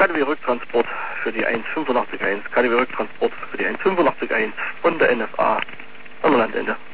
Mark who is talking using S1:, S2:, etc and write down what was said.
S1: KDW Rücktransport für die 185.1, KDW Rücktransport für die 185.1 von der NFA am Landende.